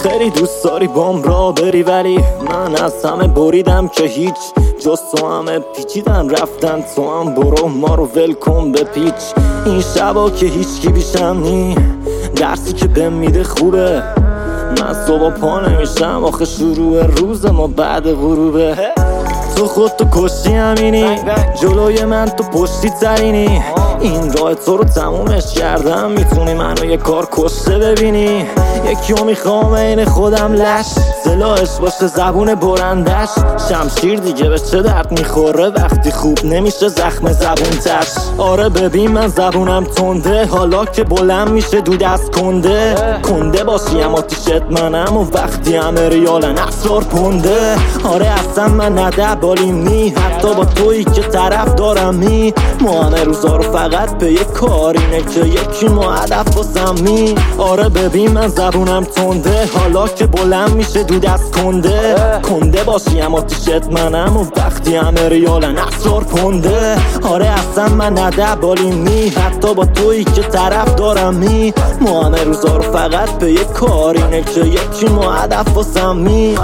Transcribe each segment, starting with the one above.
خیلی دوست داری بام را بری، ولی من از همه بریدم که هیچ جز تو همه پیچیدن رفتن. تو هم برو ما رو ول کن به پیچ. این شبا که هیچکی بیشم نی، درسی که بهم میده خوبه. من صبح پا نمیشم، آخه شروع روز ما بعد غروبه. تو خودتو کشتی همینی، جلوی من تو پشتی ترینی. این راه تو رو تمومش کردم، میتونی منو یه کار کشته ببینی. یکیو میخوام این خودم لش، سلاحش باشه زبون برندش. شمشیر دیگه به چه درد میخوره وقتی خوب نمیشه زخم زبون تش. آره ببین من زبونم تنده، حالا که بلند میشه دود از کنده. کنده باشی اما تیشت منم، و وقتی همه ریالن اسرار پنده. آره اصلا من ندبالیم نی، حتی با تویی که طرف دارم می. ما همه روزا رو فقط به یه کار اینه که یکی ما هدف باسم می. آره ببین من زبونم تنده، حالا که بلند میشه دود از کنده. کنده باشی اما تیشت منم، و وقتی همه ریالن اسرار پنده. آره اصلا من ندبالیم نی، حتی با تویی که طرف دارم می. ما همه روزا رو فقط به یه کار اینه که یکی ما هدف باسم می.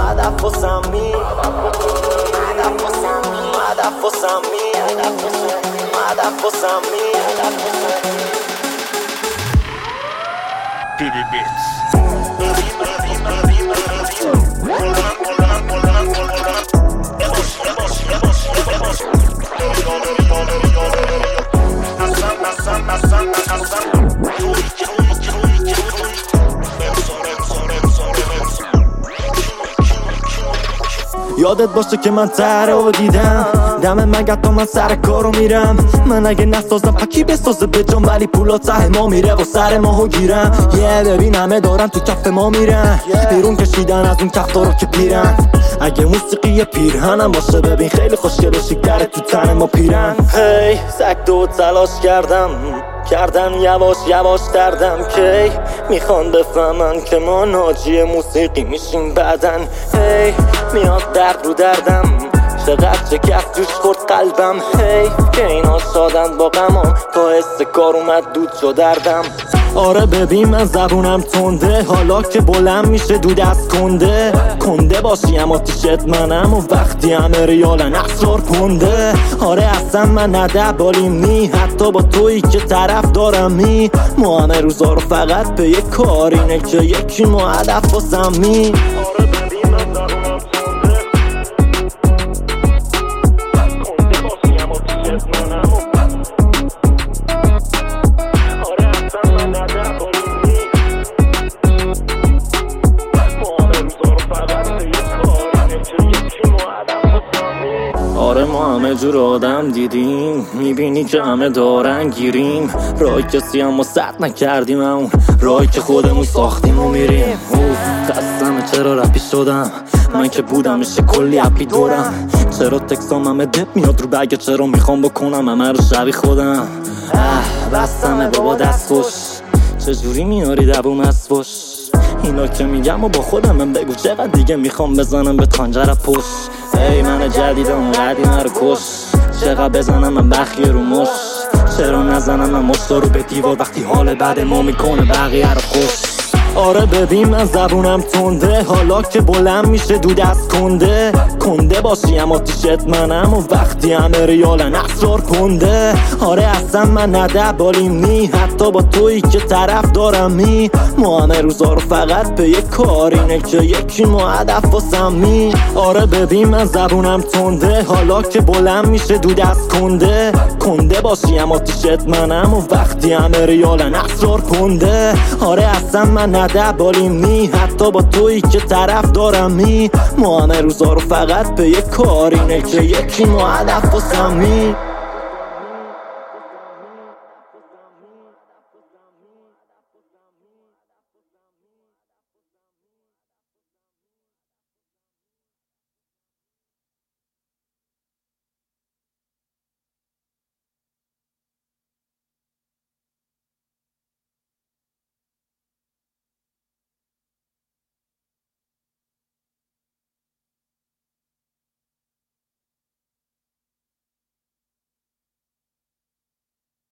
یادت باشه که من ترو دیدم، دم مگه تا من سر کارو میرم. من اگه نسازم پکی بسازه به جام، ولی پولا ته ما میره و سر ماهو گیرم. ببین همه دارن تو کف ما میرن، بیرون کشیدن از اون کفتا رو که پیرن. اگه موسیقی پیرهنم باشه ببین خیلی خوشگل و شیک‌تره تو تن ما پیرن. هی سگ و تلاش کردن یواش یواش دردم کی میخوان بفهمن که ما ناجی موسیقی میشیم بعدن. هی میاد درد رو دردم، چقدر شکست توش خورد قلبم. هی که اینا شادن با غمام، تا حس کار اومد دود شد دردم. آره ببین من زبونم تنده، حالا که بلند میشه دود از کنده. کنده باشی اما تیشت منم، و وقتی همه ریالن اسرار پنده. آره اصلا من ندبالیم نی، حتی با تویی که طرف دارم می. ما همه روزا رو فقط به یه کار اینه که یکی ما هدف باسم می. آره ببین من زبونم تنده، کنده باشی اما تیشت منم. آره ما همه جور آدم دیدیم، میبینی که همه دارن گیریم. راهی کسی هم ما سد نکردیم، همون راهی که خودمون ساختیم و میریم. خستمه چرا رپی شدم، من که بودم میشه کلی اپی دورم. چرا تکسام همه دپ میاد رو بگه، چرا میخوام بکنم همه رو شبیه خودم. بستمه بابا دستوش، چجوری میاری دبوم از فش. اینا که میگم و با خودم بگو چقدر دیگه میخوام بزنم به خنجر پشت. ای من جدیدم قدیمه رو کش، چقدر بزنم من بخیه رو مش. چرا نزنم من مشتا رو به دیوار وقتی حال بعد ما میکنه بقیه رو خوش. آره ببین من زبونم تنده، حالا که بلند میشه دود از کنده. کنده باشی اما تیشت منم، و وقتی همه ریالن اسرار پنده. آره اصلا من ندبالیم نی، حتی با تویی که طرف دارم می. ما همه روزا رو فقط به یه کار اینه که یکی ما هدف باسم می. آره ببین من زبونم تنده، حالا که بلند میشه دود از کنده. کنده باشی اما تیشت منم، و وقتی همه ریالن اسرار پنده. آره اصلا من ندبالیم نی، حتی با تویی که طرف دارم می. ما همه روزا رو فقط به یه کار اینه که یکی ما هدف باسم می.